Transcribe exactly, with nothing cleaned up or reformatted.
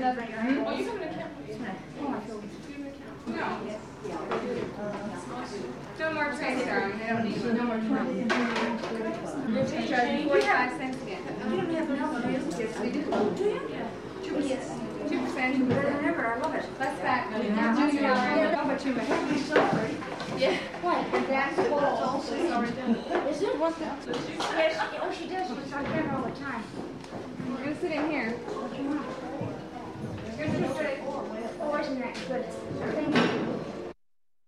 Mm-hmm. Oh, you have an account? No. No more transfer. I don't need no more transfer. Forty-five cents again. You don't have enough of this. Yes, we do. Do you? Yes. Two percent. Remember, I love it. Less back. Yeah, but you have me sorry. Yeah. What? And that's full. Is it? What the? Yes. Oh, she does. She's on camera all the time. We're gonna sit in here. What do you want? Here's the Oh, isn't that good? Thank you.